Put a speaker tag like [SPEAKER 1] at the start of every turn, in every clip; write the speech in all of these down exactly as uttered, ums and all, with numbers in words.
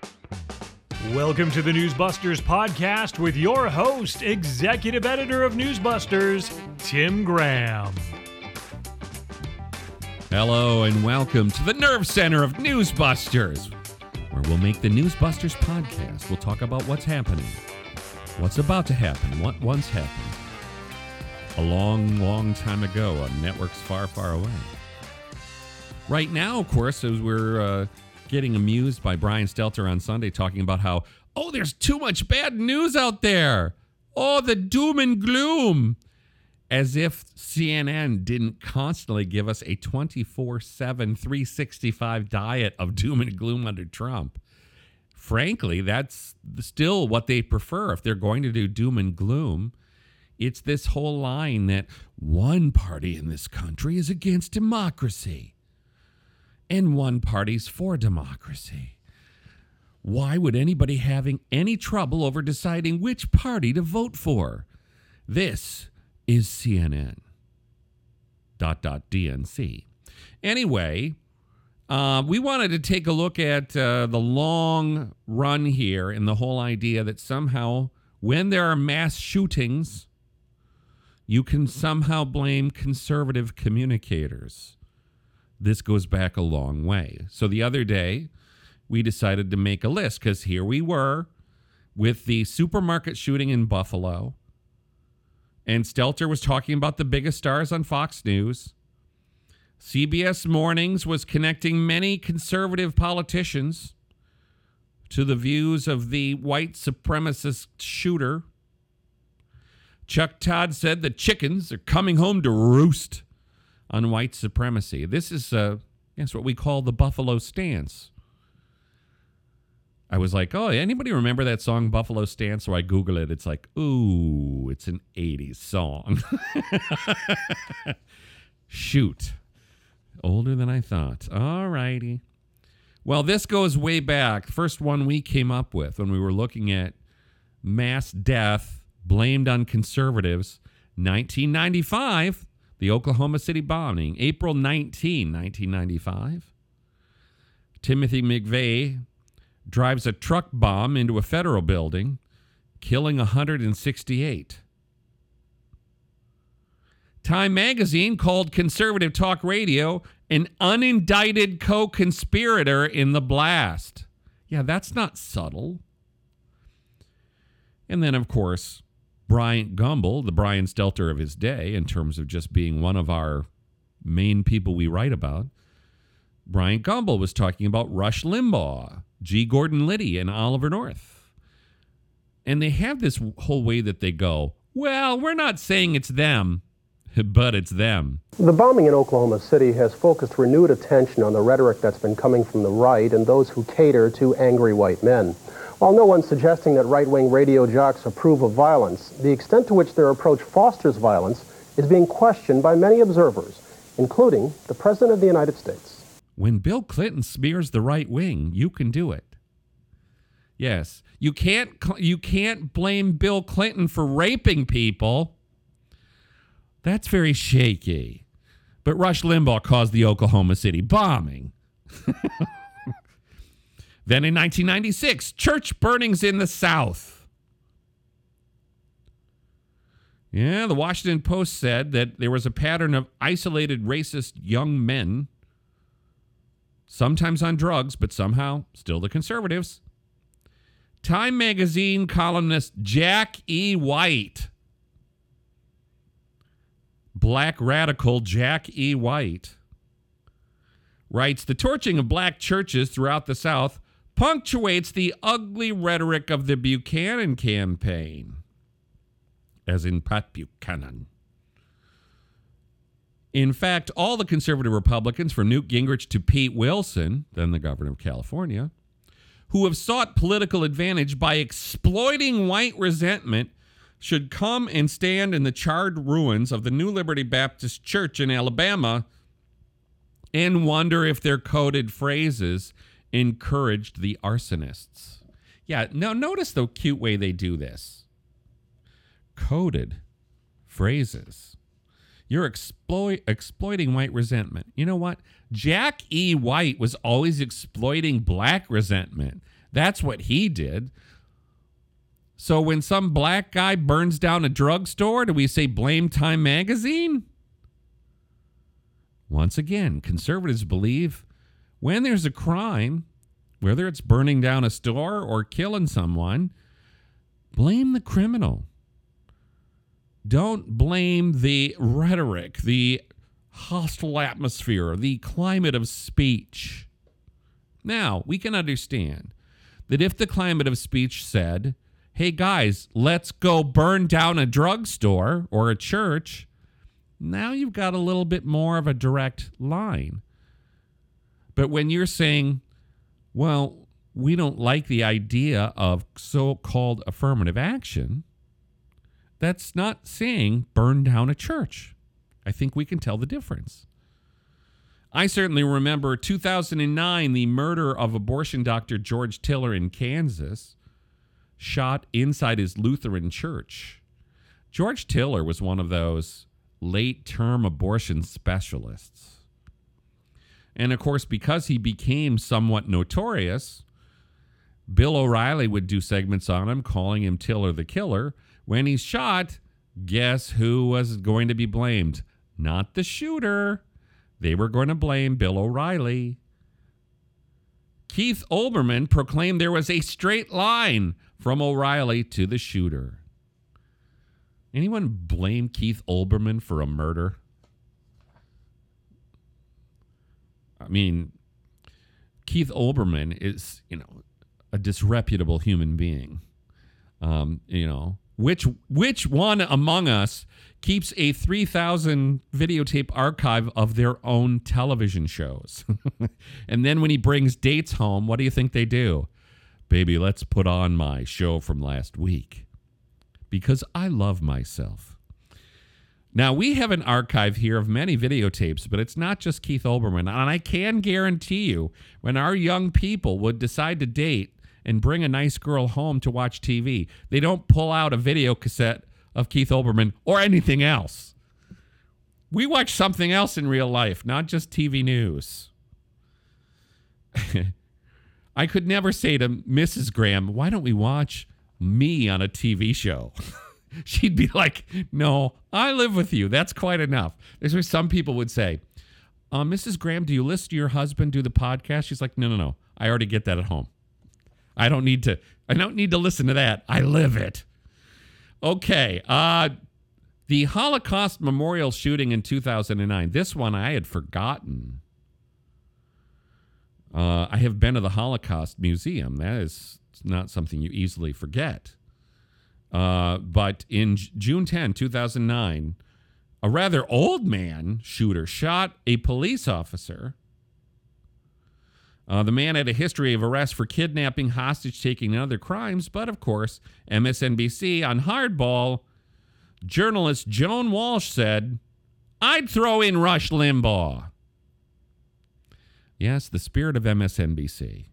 [SPEAKER 1] Welcome to the Newsbusters podcast with your host, executive editor of Newsbusters, Tim Graham.
[SPEAKER 2] Hello and welcome to the nerve center of Newsbusters, where we'll make the Newsbusters podcast. We'll talk about what's happening, what's about to happen, what once happened a long, long time ago on networks far, far away. Right now, of course, as we're uh, getting amused by Brian Stelter on Sunday talking about how, oh, there's too much bad news out there. Oh, the doom and gloom. As if C N N didn't constantly give us a twenty-four seven, three sixty-five diet of doom and gloom under Trump. Frankly, that's still what they prefer. If they're going to do doom and gloom, it's this whole line that one party in this country is against democracy and one party's for democracy. Why would anybody having any trouble over deciding which party to vote for? This is C N N. Dot dot D N C. Anyway, uh, we wanted to take a look at uh, the long run here and the whole idea that somehow when there are mass shootings, you can somehow blame conservative communicators. This goes back a long way. So the other day, we decided to make a list because here we were with the supermarket shooting in Buffalo. And Stelter was talking about the biggest stars on Fox News. C B S Mornings was connecting many conservative politicians to the views of the white supremacist shooter. Chuck Todd said the chickens are coming home to roost on white supremacy. This is uh, yes, what we call the Buffalo stance. I was like, oh, anybody remember that song Buffalo Stance? So I Google it. It's like, ooh, it's an eighties song. Shoot. Older than I thought. All righty. Well, this goes way back. The first one we came up with when we were looking at mass death blamed on conservatives. nineteen ninety-five, the Oklahoma City bombing. April nineteenth, nineteen ninety-five. Timothy McVeigh drives a truck bomb into a federal building, killing one hundred sixty-eight. Time magazine called conservative talk radio an unindicted co-conspirator in the blast. Yeah, that's not subtle. And then, of course, Bryant Gumbel, the Brian Stelter of his day, in terms of just being one of our main people we write about, Bryant Gumbel was talking about Rush Limbaugh, G. Gordon Liddy, and Oliver North. And they have this whole way that they go, well, we're not saying it's them, but it's them.
[SPEAKER 3] The bombing in Oklahoma City has focused renewed attention on the rhetoric that's been coming from the right and those who cater to angry white men. While no one's suggesting that right-wing radio jocks approve of violence, the extent to which their approach fosters violence is being questioned by many observers, including the President of the United States.
[SPEAKER 2] When Bill Clinton smears the right wing, you can do it. Yes, you can't you can't blame Bill Clinton for raping people. That's very shaky. But Rush Limbaugh caused the Oklahoma City bombing. Then in nineteen ninety-six, church burnings in the South. Yeah, the Washington Post said that there was a pattern of isolated racist young men, sometimes on drugs, but somehow still the conservatives. Time magazine columnist Jack E. White, black radical Jack E. White, writes, the torching of black churches throughout the South punctuates the ugly rhetoric of the Buchanan campaign, as in Pat Buchanan. In fact, all the conservative Republicans, from Newt Gingrich to Pete Wilson, then the governor of California, who have sought political advantage by exploiting white resentment, should come and stand in the charred ruins of the New Liberty Baptist Church in Alabama and wonder if their coded phrases encouraged the arsonists. Yeah, now notice the cute way they do this. Coded phrases. You're exploit, exploiting white resentment. You know what? Jack E. White was always exploiting black resentment. That's what he did. So when some black guy burns down a drugstore, do we say blame Time Magazine? Once again, conservatives believe when there's a crime, whether it's burning down a store or killing someone, blame the criminal. Don't blame the rhetoric, the hostile atmosphere, the climate of speech. Now, we can understand that if the climate of speech said, hey guys, let's go burn down a drugstore or a church, now you've got a little bit more of a direct line. But when you're saying, well, we don't like the idea of so-called affirmative action, that's not saying burn down a church. I think we can tell the difference. I certainly remember two thousand nine, the murder of abortion doctor George Tiller in Kansas, shot inside his Lutheran church. George Tiller was one of those late-term abortion specialists. And of course, because he became somewhat notorious, Bill O'Reilly would do segments on him, calling him Tiller the Killer. When he's shot, guess who was going to be blamed? Not the shooter. They were going to blame Bill O'Reilly. Keith Olbermann proclaimed there was a straight line from O'Reilly to the shooter. Anyone blame Keith Olbermann for a murder? I mean, Keith Olbermann is, you know, a disreputable human being. Um, you know, which which one among us keeps a three thousand videotape archive of their own television shows? And then when he brings dates home, what do you think they do? Baby, let's put on my show from last week. Because I love myself. Now, we have an archive here of many videotapes, but it's not just Keith Olbermann. And I can guarantee you, when our young people would decide to date and bring a nice girl home to watch T V, they don't pull out a video cassette of Keith Olbermann or anything else. We watch something else in real life, not just T V news. I could never say to Missus Graham, why don't we watch me on a T V show? She'd be like, no, I live with you. That's quite enough. There's where some people would say, uh, Missus Graham, do you listen to your husband do the podcast? She's like, no, no, no. I already get that at home. I don't need to, I don't need to listen to that. I live it. Okay. Uh, the Holocaust Memorial shooting in two thousand nine. This one I had forgotten. Uh, I have been to the Holocaust Museum. That is not something you easily forget. Uh, but in J- June tenth, two thousand nine, a rather old man shooter shot a police officer. Uh, the man had a history of arrest for kidnapping, hostage-taking, and other crimes. But, of course, M S N B C on Hardball, journalist Joan Walsh said, I'd throw in Rush Limbaugh. Yes, the spirit of M S N B C.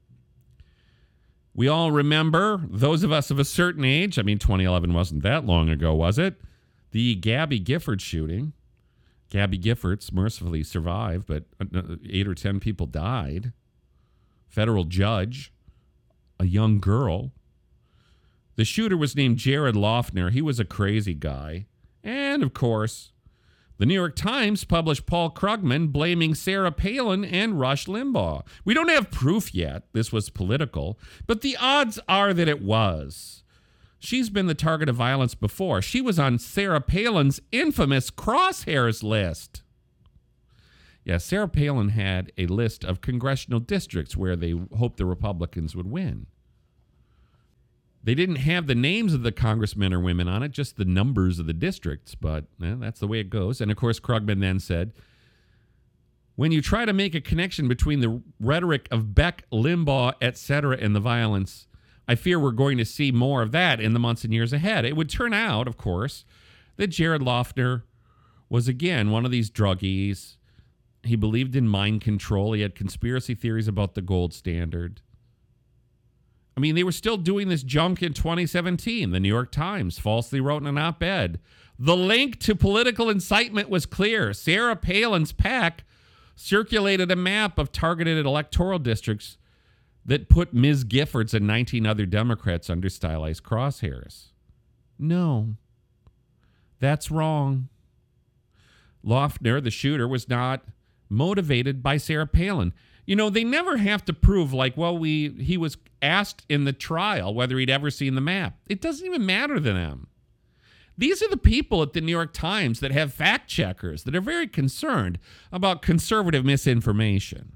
[SPEAKER 2] We all remember, those of us of a certain age, I mean, twenty eleven wasn't that long ago, was it? The Gabby Giffords shooting. Gabby Giffords mercifully survived, but eight or ten people died. Federal judge, a young girl. The shooter was named Jared Loughner. He was a crazy guy. And, of course, the New York Times published Paul Krugman blaming Sarah Palin and Rush Limbaugh. We don't have proof yet this was political, but the odds are that it was. She's been the target of violence before. She was on Sarah Palin's infamous crosshairs list. Yes, Sarah Palin had a list of congressional districts where they hoped the Republicans would win. They didn't have the names of the congressmen or women on it, just the numbers of the districts, but eh, that's the way it goes. And, of course, Krugman then said, when you try to make a connection between the rhetoric of Beck, Limbaugh, et cetera, and the violence, I fear we're going to see more of that in the months and years ahead. It would turn out, of course, that Jared Loughner was, again, one of these druggies. He believed in mind control. He had conspiracy theories about the gold standard. I mean, they were still doing this junk in twenty seventeen. The New York Times falsely wrote in an op-ed, the link to political incitement was clear. Sarah Palin's PAC circulated a map of targeted electoral districts that put Miz Giffords and nineteen other Democrats under stylized crosshairs. No, that's wrong. Loeffner, the shooter, was not motivated by Sarah Palin. You know, they never have to prove, like, well, we he was asked in the trial whether he'd ever seen the map. It doesn't even matter to them. These are the people at the New York Times that have fact checkers that are very concerned about conservative misinformation.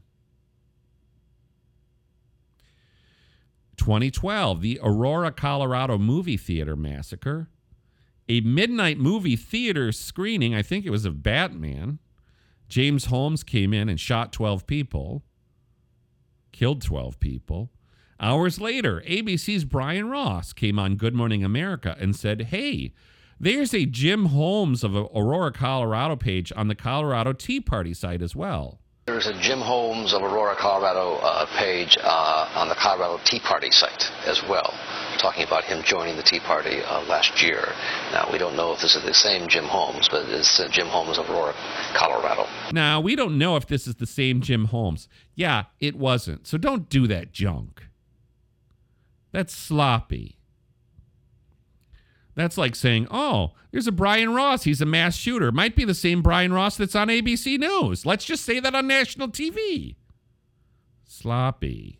[SPEAKER 2] twenty twelve, the Aurora, Colorado movie theater massacre. A midnight movie theater screening, I think it was of Batman. James Holmes came in and shot twelve people, killed twelve people. Hours later, A B C's Brian Ross came on Good Morning America and said, hey, there's a Jim Holmes of Aurora, Colorado page on the Colorado Tea Party site as well.
[SPEAKER 4] There's a Jim Holmes of Aurora, Colorado uh, page uh, on the Colorado Tea Party site as well, talking about him joining the Tea Party uh, last year. Now, we don't know if this is the same Jim Holmes, but it's uh, Jim Holmes of Aurora, Colorado.
[SPEAKER 2] Now, we don't know if this is the same Jim Holmes. Yeah, it wasn't. So don't do that junk. That's sloppy. That's like saying, oh, there's a Brian Ross. He's a mass shooter. Might be the same Brian Ross that's on A B C News. Let's just say that on national T V. Sloppy.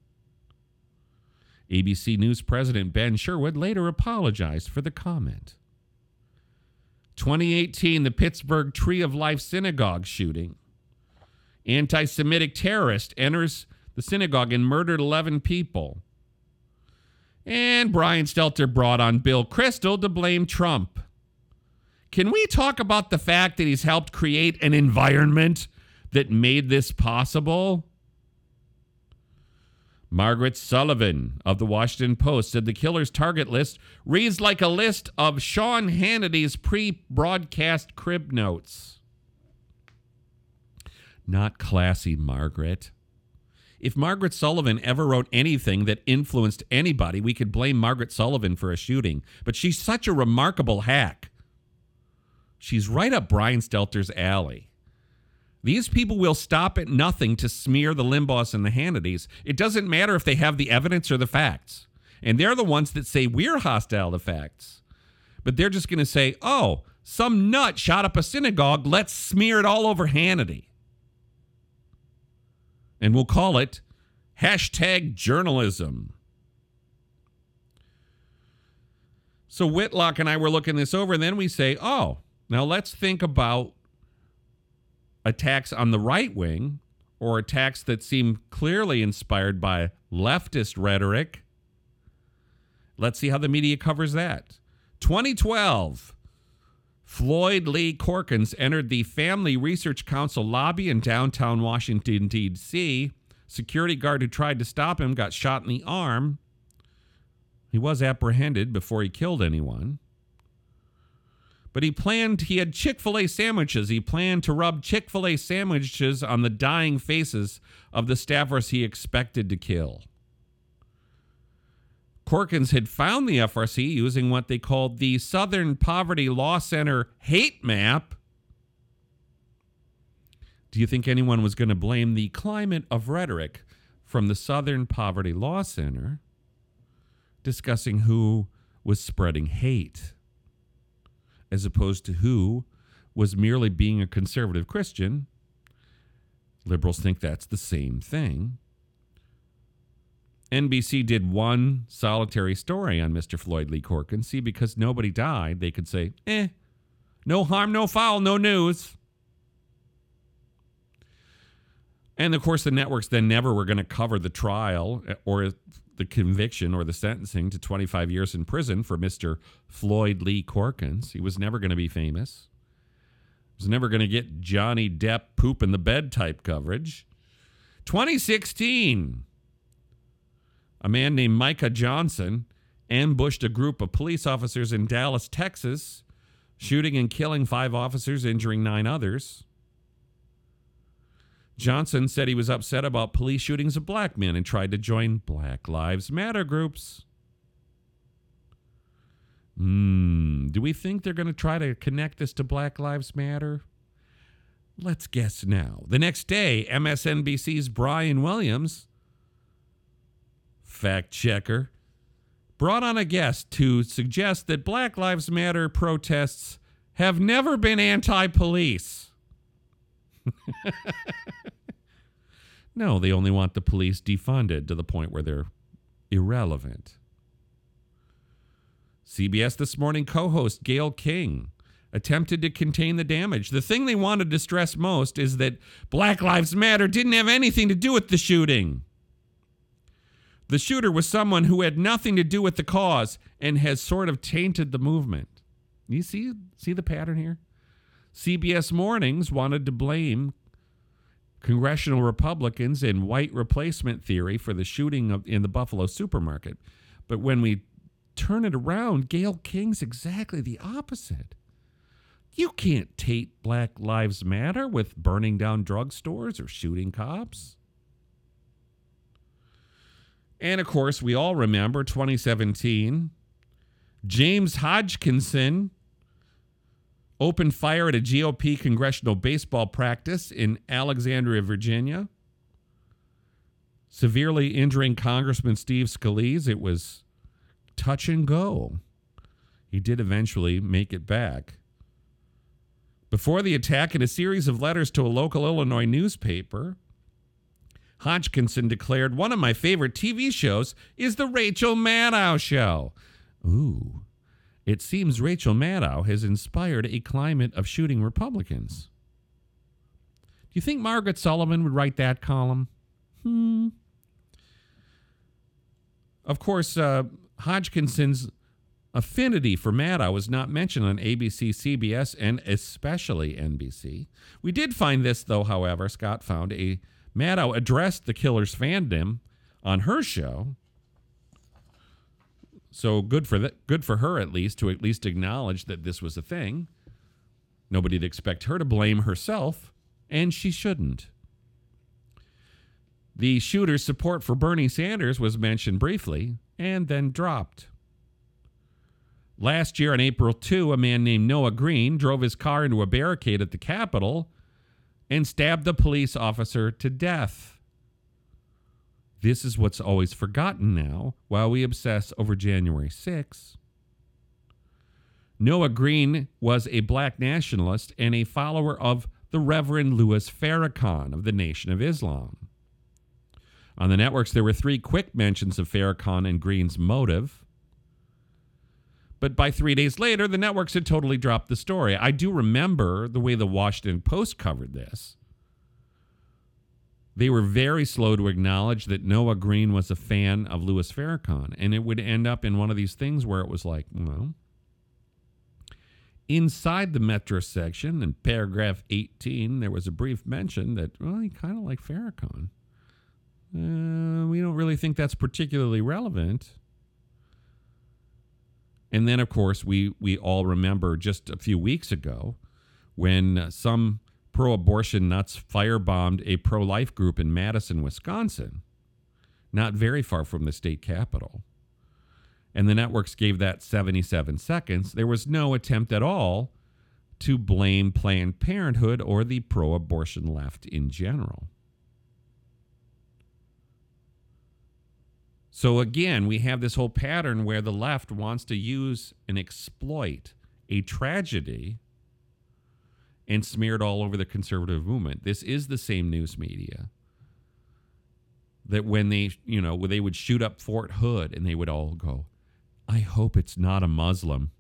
[SPEAKER 2] A B C News President Ben Sherwood later apologized for the comment. twenty eighteen, the Pittsburgh Tree of Life synagogue shooting. Anti-Semitic terrorist enters the synagogue and murdered eleven people. And Brian Stelter brought on Bill Kristol to blame Trump. Can we talk about the fact that he's helped create an environment that made this possible? Margaret Sullivan of the Washington Post said the killer's target list reads like a list of Sean Hannity's pre-broadcast crib notes. Not classy, Margaret. If Margaret Sullivan ever wrote anything that influenced anybody, we could blame Margaret Sullivan for a shooting. But she's such a remarkable hack. She's right up Brian Stelter's alley. These people will stop at nothing to smear the Limbaughs and the Hannitys. It doesn't matter if they have the evidence or the facts. And they're the ones that say we're hostile to facts. But they're just going to say, oh, some nut shot up a synagogue. Let's smear it all over Hannity. And we'll call it hashtag journalism. So Whitlock and I were looking this over, and then we say, oh, now let's think about attacks on the right wing or attacks that seem clearly inspired by leftist rhetoric. Let's see how the media covers that. twenty twelve, Floyd Lee Corkins entered the Family Research Council lobby in downtown Washington, D C Security guard who tried to stop him got shot in the arm. He was apprehended before he killed anyone. But he planned, he had Chick-fil-A sandwiches. He planned to rub Chick-fil-A sandwiches on the dying faces of the staffers he expected to kill. Corkins had found the F R C using what they called the Southern Poverty Law Center hate map. Do you think anyone was going to blame the climate of rhetoric from the Southern Poverty Law Center discussing who was spreading hate, as opposed to who was merely being a conservative Christian? Liberals think that's the same thing. N B C did one solitary story on Mister Floyd Lee Corkins. See, because nobody died, they could say, eh, no harm, no foul, no news. And, of course, the networks then never were going to cover the trial or the conviction or the sentencing to twenty-five years in prison for Mister Floyd Lee Corkins. He was never going to be famous. He was never going to get Johnny Depp poop in the bed type coverage. twenty sixteen, a man named Micah Johnson ambushed a group of police officers in Dallas, Texas, shooting and killing five officers, injuring nine others. Johnson said he was upset about police shootings of black men and tried to join Black Lives Matter groups. Hmm, do we think they're going to try to connect this to Black Lives Matter? Let's guess now. The next day, M S N B C's Brian Williams fact checker, brought on a guest to suggest that Black Lives Matter protests have never been anti-police. No, they only want the police defunded to the point where they're irrelevant. C B S This Morning co-host Gayle King attempted to contain the damage. The thing they wanted to stress most is that Black Lives Matter didn't have anything to do with the shooting. The shooter was someone who had nothing to do with the cause and has sort of tainted the movement. You see, see the pattern here? C B S Mornings wanted to blame congressional Republicans and white replacement theory for the shooting of, in the Buffalo supermarket. But when we turn it around, Gayle King's exactly the opposite. You can't taint Black Lives Matter with burning down drugstores or shooting cops. And, of course, we all remember twenty seventeen. James Hodgkinson opened fire at a G O P congressional baseball practice in Alexandria, Virginia, severely injuring Congressman Steve Scalise. It was touch and go. He did eventually make it back. Before the attack, in a series of letters to a local Illinois newspaper, Hodgkinson declared, "One of my favorite T V shows is The Rachel Maddow Show." Ooh. It seems Rachel Maddow has inspired a climate of shooting Republicans. Do you think Margaret Sullivan would write that column? Hmm. Of course, uh, Hodgkinson's affinity for Maddow was not mentioned on A B C, C B S, and especially N B C. We did find this, though, however. Scott found a Maddow addressed the killer's fandom on her show. So good for that, good for her, at least, to at least acknowledge that this was a thing. Nobody'd expect her to blame herself, and she shouldn't. The shooter's support for Bernie Sanders was mentioned briefly and then dropped. Last year on April second, a man named Noah Green drove his car into a barricade at the Capitol and stabbed the police officer to death. This is what's always forgotten now while we obsess over January sixth. Noah Green was a black nationalist and a follower of the Reverend Louis Farrakhan of the Nation of Islam. On the networks, there were three quick mentions of Farrakhan and Green's motive. But by three days later, the networks had totally dropped the story. I do remember the way the Washington Post covered this. They were very slow to acknowledge that Noah Green was a fan of Louis Farrakhan. And it would end up in one of these things where it was like, well, inside the Metro section, in paragraph eighteen, there was a brief mention that, well, he kind of liked Farrakhan. Uh, we don't really think that's particularly relevant. And then, of course, we, we all remember just a few weeks ago when some pro-abortion nuts firebombed a pro-life group in Madison, Wisconsin, not very far from the state capitol. And the networks gave that seventy-seven seconds. There was no attempt at all to blame Planned Parenthood or the pro-abortion left in general. So again, we have this whole pattern where the left wants to use and exploit a tragedy and smear it all over the conservative movement. This is the same news media that when they, you know, when they would shoot up Fort Hood and they would all go, I hope it's not a Muslim.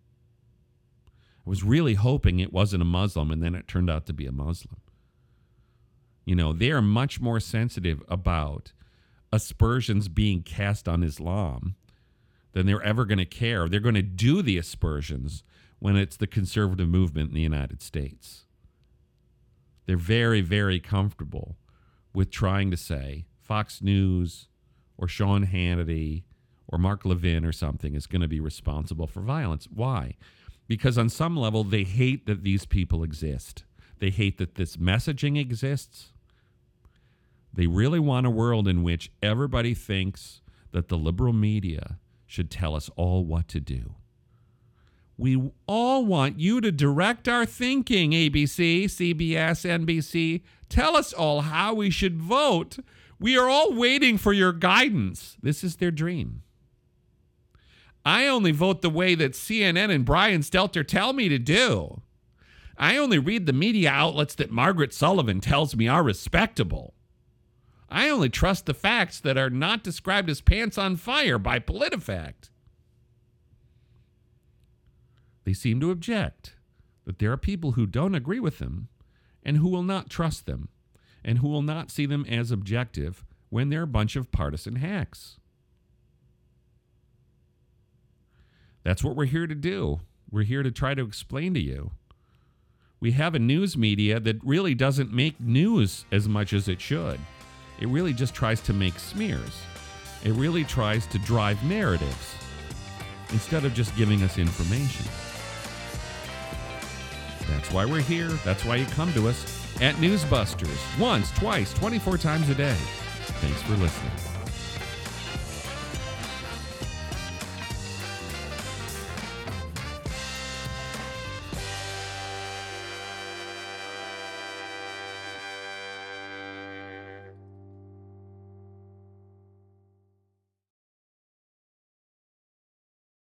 [SPEAKER 2] I was really hoping it wasn't a Muslim, and then it turned out to be a Muslim. You know, they are much more sensitive about aspersions being cast on Islam than they're ever going to care. They're going to do the aspersions when it's the conservative movement in the United States. They're very, very comfortable with trying to say Fox News or Sean Hannity or Mark Levin or something is going to be responsible for violence. Why? Because on some level, they hate that these people exist. They hate that this messaging exists. They really want a world in which everybody thinks that the liberal media should tell us all what to do. We all want you to direct our thinking, A B C, C B S, N B C. Tell us all how we should vote. We are all waiting for your guidance. This is their dream. I only vote the way that C N N and Brian Stelter tell me to do. I only read the media outlets that Margaret Sullivan tells me are respectable. I only trust the facts that are not described as pants on fire by PolitiFact. They seem to object that there are people who don't agree with them and who will not trust them and who will not see them as objective when they're a bunch of partisan hacks. That's what we're here to do. We're here to try to explain to you. We have a news media that really doesn't make news as much as it should. It really just tries to make smears. It really tries to drive narratives instead of just giving us information. That's why we're here. That's why you come to us at Newsbusters once, twice, twenty-four times a day. Thanks for listening.